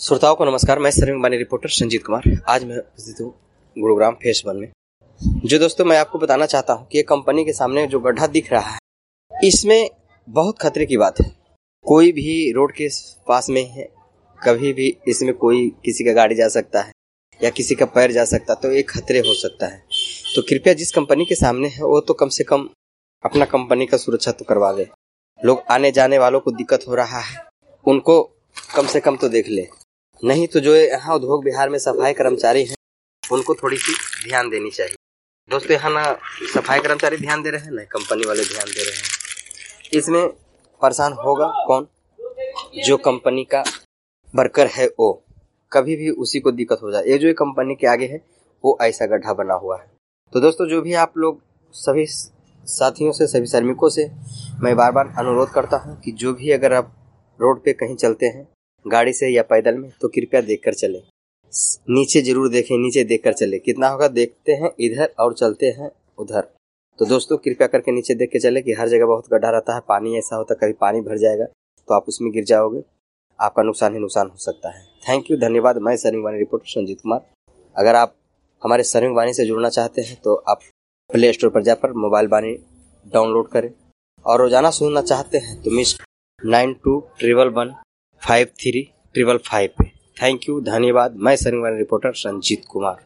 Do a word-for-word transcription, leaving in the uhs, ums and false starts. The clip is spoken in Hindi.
श्रोताओं को नमस्कार। मैं सर्विंग वाणी रिपोर्टर संजीत कुमार। आज मैं उपस्थित हूँ गुरुग्राम फेस वन में। जो दोस्तों मैं आपको बताना चाहता हूँ कि ये कंपनी के सामने जो गड्ढा दिख रहा है, इसमें बहुत खतरे की बात है। कोई भी रोड के पास में है, कभी भी इसमें कोई किसी का गाड़ी जा सकता है या किसी का पैर जा सकता है, तो एक खतरे हो सकता है। तो कृपया जिस कंपनी के सामने है वो तो कम से कम अपना कंपनी का सुरक्षा तो करवा ले। लोग आने जाने वालों को दिक्कत हो रहा है, उनको कम से कम तो देख ले। नहीं तो जो यहाँ उद्योग बिहार में सफाई कर्मचारी हैं, उनको थोड़ी सी ध्यान देनी चाहिए। दोस्तों यहाँ ना सफाई कर्मचारी ध्यान दे रहे हैं, ना कंपनी वाले ध्यान दे रहे हैं। इसमें परेशान होगा कौन? जो कंपनी का वर्कर है, वो कभी भी उसी को दिक्कत हो जाए। ये जो कंपनी के आगे है वो ऐसा गड्ढा बना हुआ है। तो दोस्तों जो भी आप लोग सभी साथियों से, सभी श्रमिकों से मैं बार बार अनुरोध करता हूँ कि जो भी अगर आप रोड पे कहीं चलते हैं गाड़ी से या पैदल में, तो कृपया देखकर चलें। नीचे जरूर देखें, नीचे देखकर चलें। कितना होगा देखते हैं इधर और चलते हैं उधर। तो दोस्तों कृपया करके नीचे देख के चलें कि हर जगह बहुत गड्ढा रहता है। पानी ऐसा होता है, कभी पानी भर जाएगा तो आप उसमें गिर जाओगे, आपका नुकसान ही नुकसान हो सकता है। थैंक यू, धन्यवाद। मैं सर्विंग वाणी रिपोर्टर संजीत कुमार। अगर आप हमारे सर्विंग वाणी से जुड़ना चाहते हैं तो आप प्ले स्टोर पर जाकर मोबाइल वाणी डाउनलोड करें, और रोजाना सुनना चाहते हैं तो miss nine two triple one five three triple five पे। थैंक यू, धन्यवाद। मैं सर्विंग वाणी रिपोर्टर संजीत कुमार।